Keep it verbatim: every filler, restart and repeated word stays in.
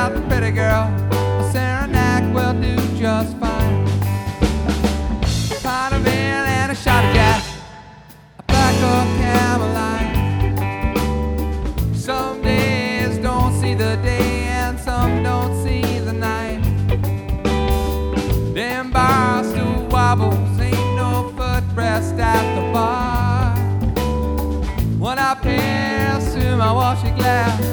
about the pretty girl, a Saranac will do just fine. A pint of ale and a shot of Jack, a pack of Camelite. Some days don't see the day and some don't see the night. Them bar stool wobbles ain't no footrest at the bar. When I pass through my washing glass,